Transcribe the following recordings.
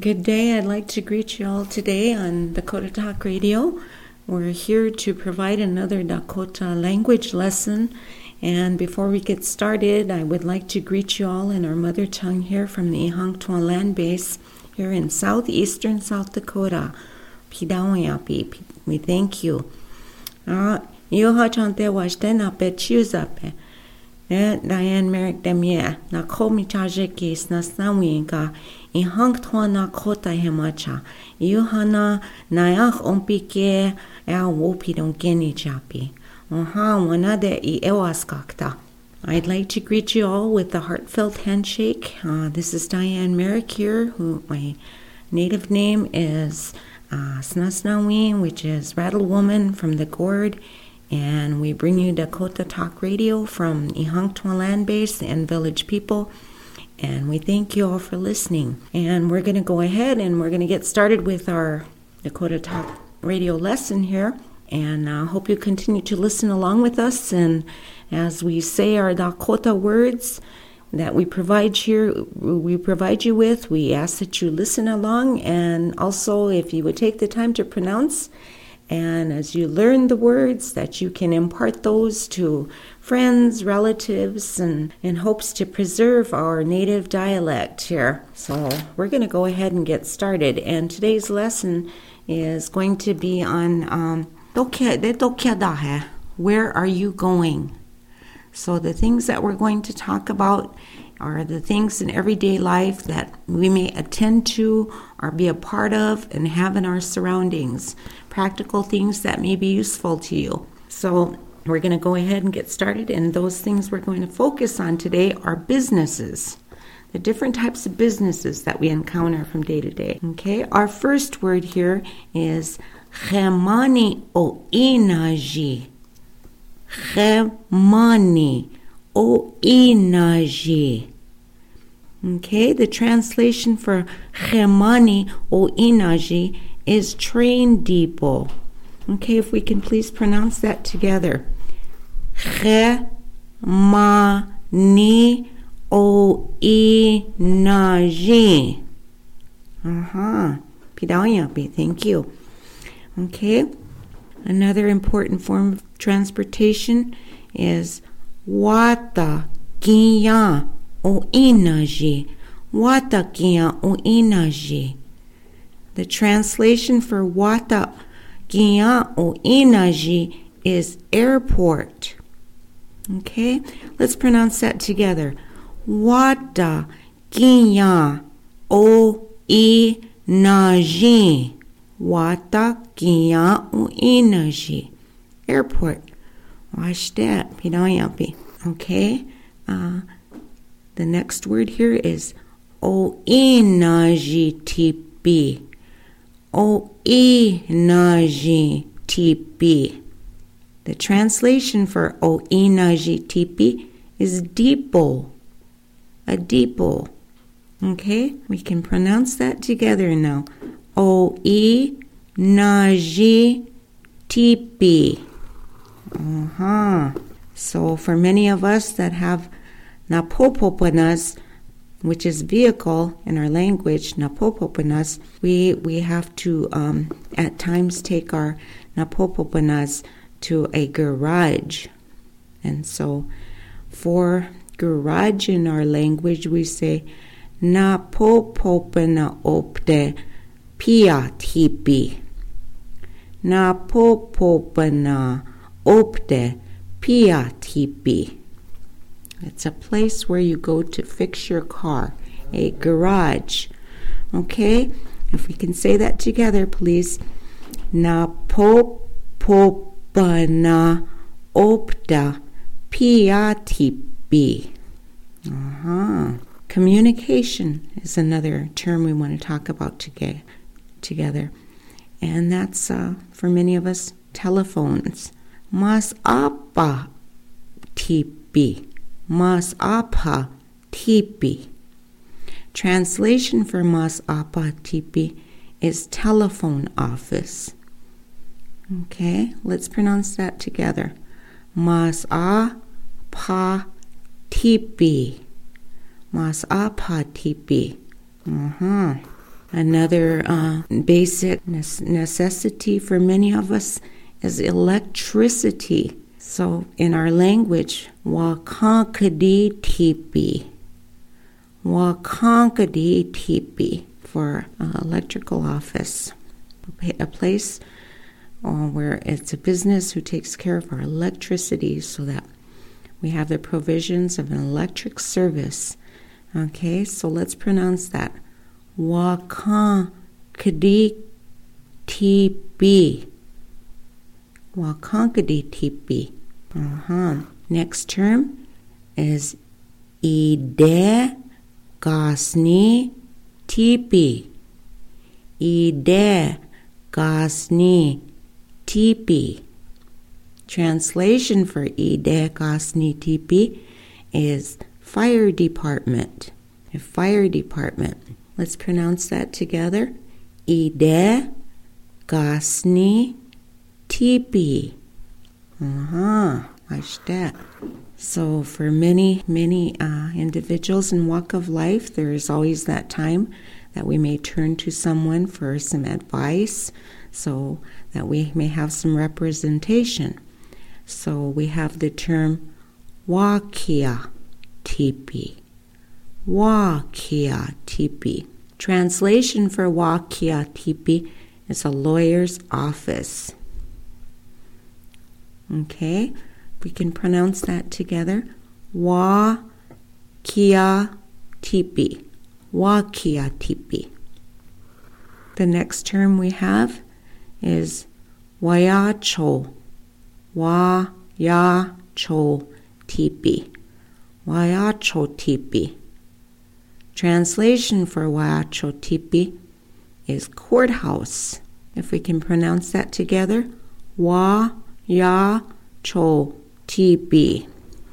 Good day. I'd like to greet you all today on Dakota Talk Radio. We're here to provide another Dakota language lesson. And before we get started, I would like to greet you all in our mother tongue here from the Ihangtuan land base here in southeastern South Dakota. Pidawayapi, we thank you. Yoha chante washte na pe chuzape. Diane Merrick Demie, na komi tajekis na snawinga, Ihangtuan na kota hemacha, Yohana nayach ompike, wopidon geni chapi. Wanade I ewaskakta. I'd like to greet you all with a heartfelt handshake. This is Diane Merrick here, who my native name is Snasnawin, which is Rattle Woman from the Gourd. And we bring you Dakota Talk Radio from Ihangtuan land base and village people. And we thank you all for listening. And we're going to go ahead and we're going to get started with our Dakota Talk Radio lesson here. And I hope you continue to listen along with us. And as we say our Dakota words that we provide you with, we ask that you listen along. And also, if you would take the time to pronounce, and as you learn the words, that you can impart those to friends, relatives, and in hopes to preserve our native dialect here. So we're going to go ahead and get started. And today's lesson is going to be on where are you going? So the things that we're going to talk about are the things in everyday life that we may attend to or be a part of and have in our surroundings. Practical things that may be useful to you. So we're going to go ahead and get started, and those things we're going to focus on today are businesses. The different types of businesses that we encounter from day to day. Okay, our first word here is Chemani o inaji. Chemani o inaji. Okay, the translation for Chemani o inaji is train depot. Okay, if we can please pronounce that together. Chemani o inaji. Pidawayapi, thank you. Okay, another important form of transportation is wata kiya o inaji. Wata kiya o inaji. The translation for wata kiya o inaji is airport. Okay, let's pronounce that together. Wata kiya o inaji. Wata kiya o inaji. Airport. Watch that. Pidawayapi. Okay. The next word here is o inaji tipi. O inaji tipi. The translation for o inaji tipi is depot. A depot. Okay. We can pronounce that together now. O inaji tipi. So for many of us that have napopopanas, which is vehicle in our language, napopopanas, we have to at times take our napopopanas to a garage. And so for garage in our language, we say napopopana opte pia tipi. Napopopana opte pia tipi. It's a place where you go to fix your car, a garage. Okay? If we can say that together, please. Napopopana opta pia tipi. Communication is another term we want to talk about together. And that's, for many of us, telephones. Mas apa tipi. Mas apa tipi. Translation for mas apa tipi is telephone office. Okay, let's pronounce that together. Mas apa tipi. Mas apa tipi. Another basic necessity for many of us is electricity. So in our language, wakankadi tipi. Wakankadi tipi for electrical office. A place where it's a business who takes care of our electricity so that we have the provisions of an electric service. Okay, so let's pronounce that. Wakankadi tipi. Wakankadi tipi. Next term is ide gasni tipi. Ide gasni tipi. Translation for ide gasni tipi is fire department. A fire department. Let's pronounce that together. Ide gasni tipi. Like that. So for many individuals in walk of life, there is always that time that we may turn to someone for some advice so that we may have some representation. So we have the term wakia tipi. Wakia tipi. Translation for wakia tipi is a lawyer's office. Okay, we can pronounce that together. Wakia tipi. Wakia tipi. The next term we have is wayacho. Wayacho tipi. Wayacho tipi. Translation for wayacho tipi is courthouse. If we can pronounce that together. Wayacho tipi.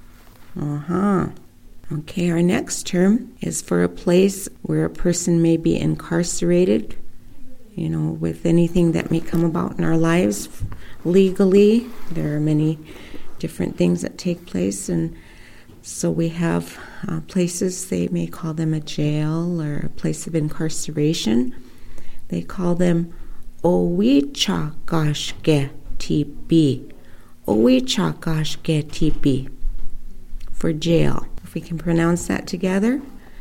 Okay, our next term is for a place where a person may be incarcerated, with anything that may come about in our lives legally. There are many different things that take place, and so we have places, they may call them a jail or a place of incarceration. They call them owichakashke tipi. Owichakashke tipi for jail. If we can pronounce that together.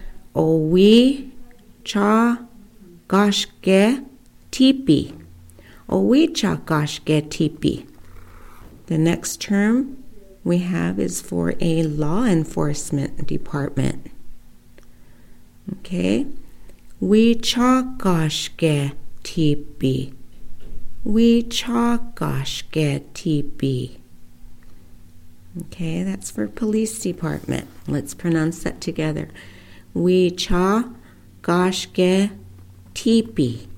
Owichakashke tipi. Owichakashke tipi. The next term we have is for a law enforcement department. Okay. Wichakashke tipi. Wichakashke tipi. Okay, that's for police department. Let's pronounce that together. Wichakashke tipi.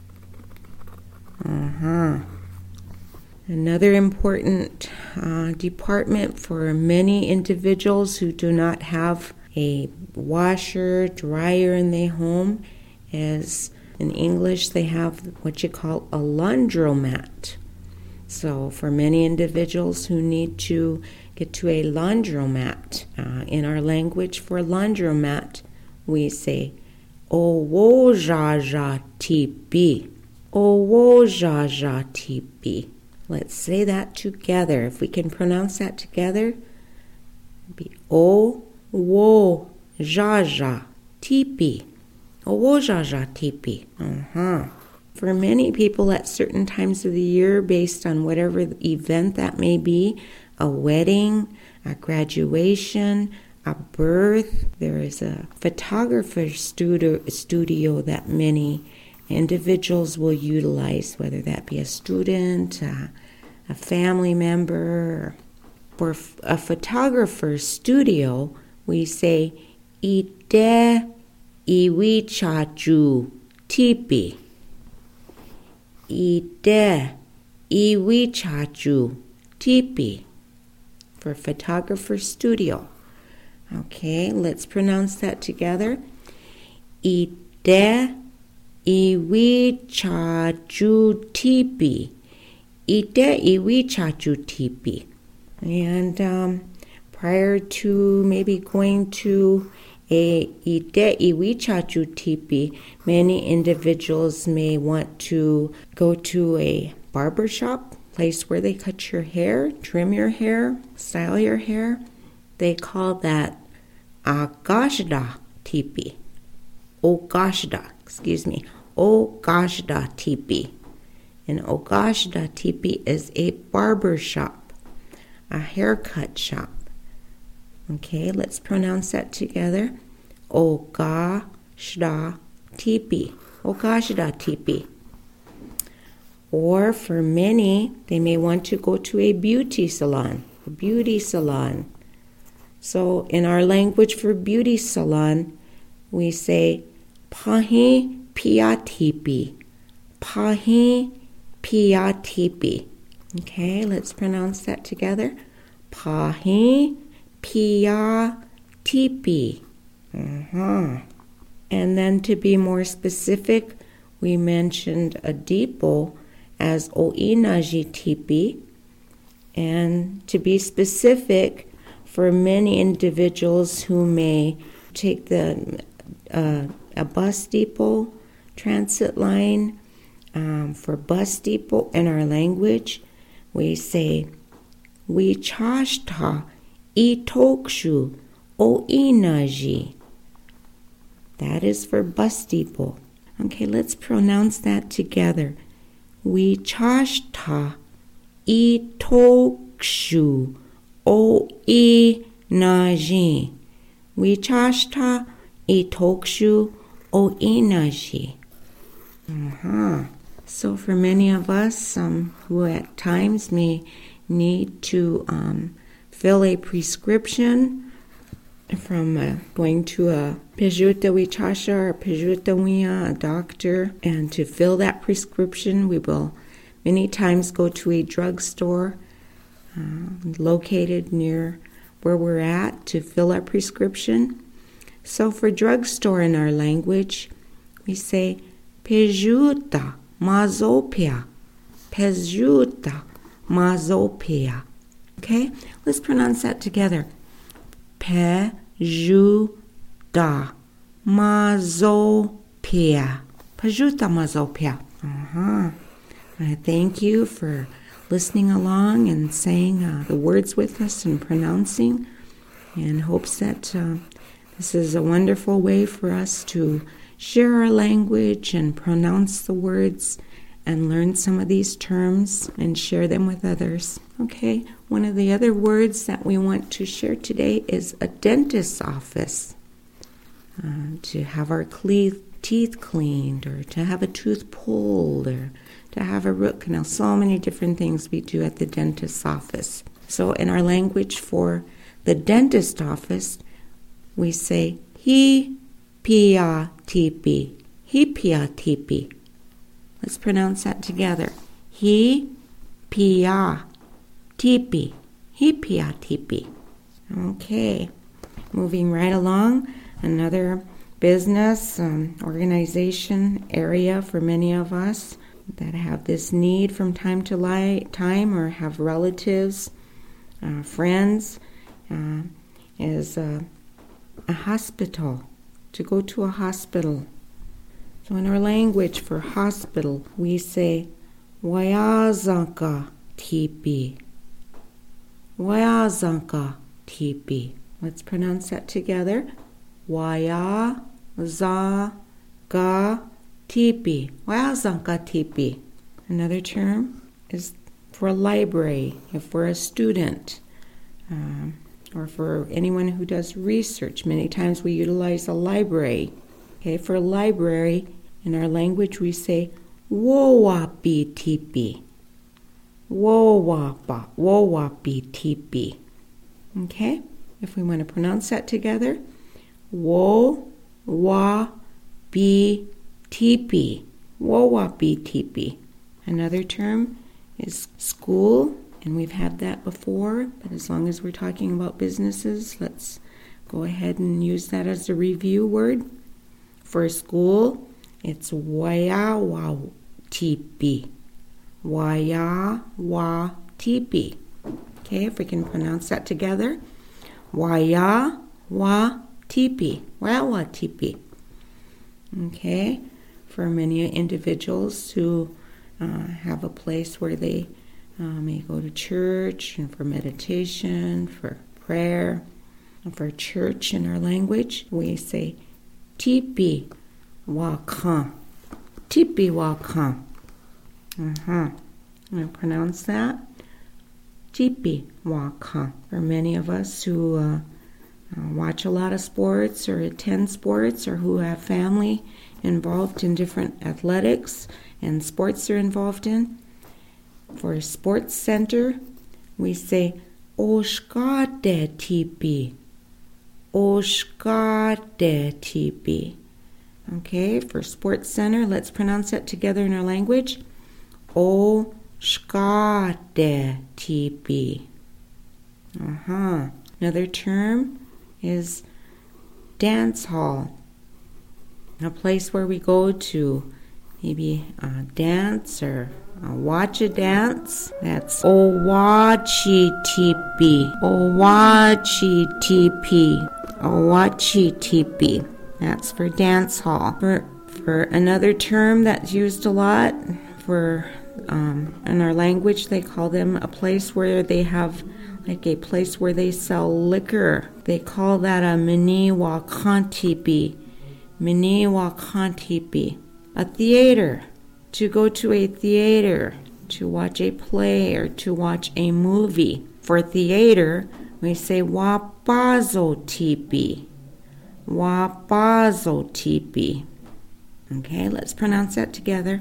Another important department for many individuals who do not have a washer, dryer in their home is, in English, they have what you call a laundromat. So for many individuals who need to get to a laundromat, in our language for laundromat, we say, owojaja tipi. Owojaja tipi. Let's say that together. If we can pronounce that together, it'd be owojaja tipi. Owojaja tipi. For many people at certain times of the year, based on whatever event that may be, a wedding, a graduation, a birth, there is a photographer's studio that many individuals will utilize, whether that be a student, a family member. For a photographer's studio, we say, ite iwichaju tipi. Ite iwichaju tipi. For photographer's studio. Okay, let's pronounce that together. Ite iwichaju tipi. Ite iwichaju tipi. And prior to maybe going to a ite iwichachu tipi, many individuals may want to go to a barber shop, place where they cut your hair, trim your hair, style your hair. They call that agashda tipi. Ogashda tipi. An Ogashda tipi is a barber shop, a haircut shop. Okay, let's pronounce that together. Ogashda tipi. Ogashda tipi. Or for many, they may want to go to a beauty salon. So in our language for beauty salon, we say pahi pia tipi. Pahi pia tipi. Okay, let's pronounce that together. Pahi pia tipi. And then to be more specific, we mentioned adipo as oinaji tipi. And to be specific, for many individuals who may take a bus depot transit line, for bus depot in our language, we say wichashta itokshu oinaji. That is for bus depot. Okay, let's pronounce that together. Wichashta itokshu oinaji. Wichashta itokshu oinaji. So for many of us who at times may need to fill a prescription from going to a Pejuta Wichasha or Pejuta Wia, a doctor, and to fill that prescription, we will many times go to a drugstore located near where we're at to fill our prescription. So for drugstore in our language, we say Pejuta Mazopia. Pejuta Mazopia. Okay, let's pronounce that together. Pejuta Mazopia. Pejuta Mazopia. I thank you for listening along and saying the words with us and pronouncing, in hopes that this is a wonderful way for us to share our language and pronounce the words and learn some of these terms and share them with others. Okay, one of the other words that we want to share today is a dentist's office. To have our teeth cleaned, or to have a tooth pulled, or to have a root canal. So many different things we do at the dentist's office. So in our language for the dentist office, we say he pia tipi. He pia tipi. Let's pronounce that together. He pia tipi. He pia tipi. Okay, moving right along. Another business, organization area for many of us that have this need from time to time, or have relatives, friends, is a hospital, to go to a hospital. So in our language for hospital, we say Wayazaka tipi. Wayazaka tipi. Let's pronounce that together. Wayazaka tipi. Wayazaka tipi. Another term is for a library, if we're a student, or for anyone who does research. Many times we utilize a library. Okay, for a library, in our language we say wowapi tipi. Wowapi tipi. Okay, if we want to pronounce that together, wowapi tipi. Wowapi tipi. Another term is school, and we've had that before, but as long as we're talking about businesses, let's go ahead and use that as a review word. For school, it's wayawa tipi. Wayawa tipi. Okay, if we can pronounce that together. Waya wa tipi. Wawa tipi. Okay, for many individuals who have a place where they may go to church and for meditation, for prayer, and for church in our language, we say tipi wa kan. Tipi wa kan. I pronounce that. Tipi wa kan. For many of us who watch a lot of sports or attend sports or who have family involved in different athletics and sports they're involved in, for a sports center, we say Oshkade tipi. Oshkade tipi. Okay, for sports center, let's pronounce that together in our language. Oshkade tipi. Another term is dance hall. A place where we go to maybe dance or watch a dance. That's owachi tipi. Owachi tipi. Owachi tipi. That's for dance hall. For another term that's used a lot for in our language, they call them a place where they have like a place where they sell liquor. They call that a mini wakantipi. Mini wakantipi. A theater. To go to a theater, to watch a play or to watch a movie. For theater, we say wapazo tipi. Wapazo tipi. Okay, let's pronounce that together.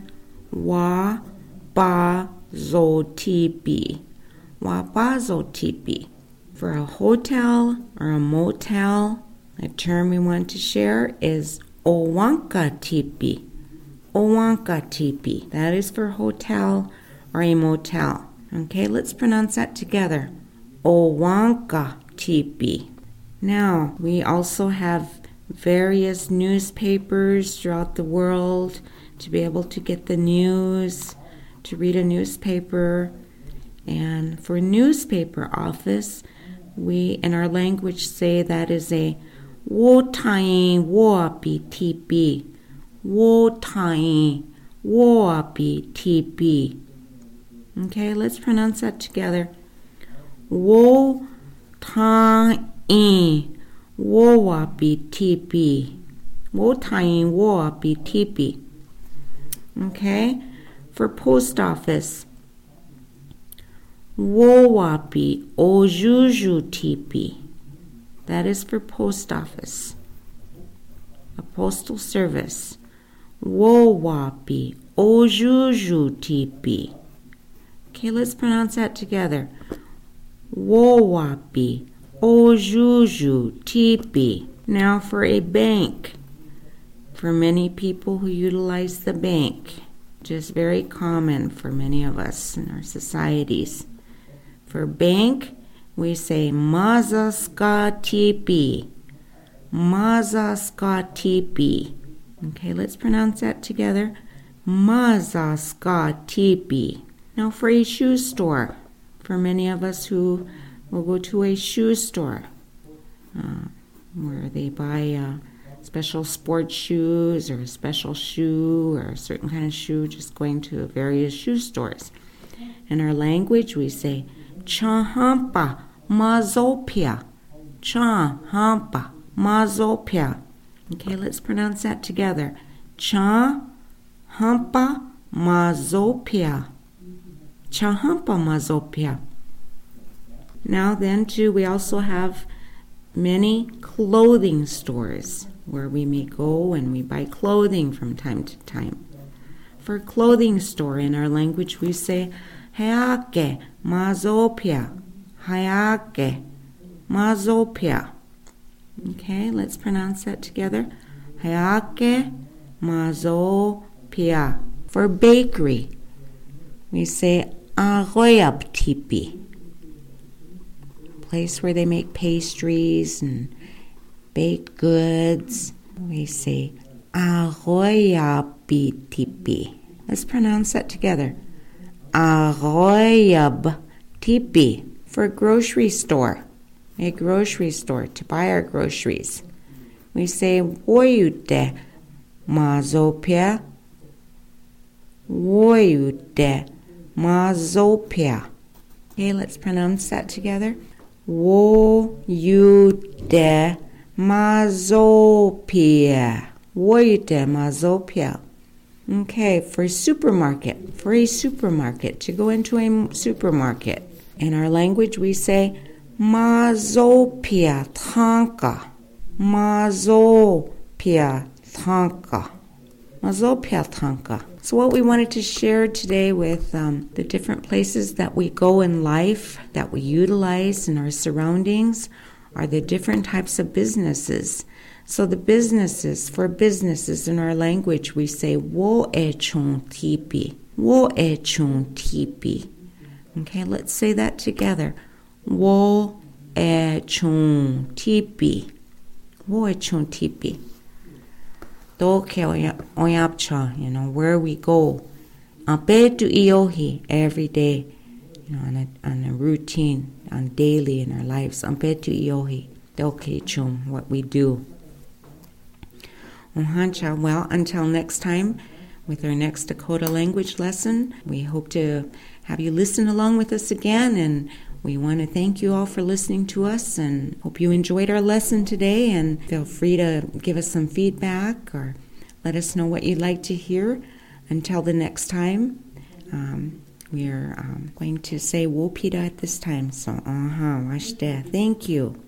Wapazo tipi. Wapazo tipi. For a hotel or a motel, a term we want to share is owanka tipi. Owanka tipi. That is for hotel or a motel. Okay, let's pronounce that together. Owanka tipi. Now, we also have various newspapers throughout the world to be able to get the news, to read a newspaper. And for newspaper office, we in our language say that is a wotai woapi tipi. Wotai woapi tipi. Okay, let's pronounce that together. Wotai woapi tipi. Wotai woapi tipi. Okay, for post office. Wowapi ojuju tipi. That is for post office. A postal service. Wowapi ojuju tipi. Okay, let's pronounce that together. Wowapi ojuju tipi. Now for a bank. For many people who utilize the bank. Just very common for many of us in our societies. For bank, we say mazaska tipi. Mazaska tipi. Okay, let's pronounce that together. Mazaska tipi. Now for a shoe store. For many of us who will go to a shoe store where they buy special sports shoes or a special shoe or a certain kind of shoe, just going to various shoe stores. In our language, we say Chahampa mazopia. Chahampa mazopia. Okay, let's pronounce that together. Chahampa mazopia. Chahampa mazopia. Now then, too, we also have many clothing stores where we may go and we buy clothing from time to time. For a clothing store in our language, we say Hayake mazopia. Hayake mazopia. Okay, let's pronounce that together. Hayake mazopia. For bakery, we say Arroyab tipi. Place where they make pastries and baked goods. We say Arroyab tipi. Let's pronounce that together. Arroyab tipi. For a grocery store. a grocery store to buy our groceries. We say woyude mazopia. Woyude mazopia. Okay, let's pronounce that together. Woyude mazopia. Woyude mazopia. Okay, for a supermarket, to go into a supermarket. In our language, we say mazopia tanka. Mazopia tanka. Mazopia tanka. So what we wanted to share today with the different places that we go in life, that we utilize in our surroundings, are the different types of businesses. So the businesses, for businesses in our language, we say wo e chung tipi. Wo e chung tipi. Okay, let's say that together. Wo e chung tipi. Wo e chung tipi. Doke oyapcha, where we go. Ampetu iohi, every day, on a routine, on daily in our lives. Ampetu iohi, doke chum, what we do. Well, until next time, with our next Dakota language lesson, we hope to have you listen along with us again, and we want to thank you all for listening to us, and hope you enjoyed our lesson today, and feel free to give us some feedback or let us know what you'd like to hear. Until the next time, we are going to say wopida at this time, so washte. Thank you.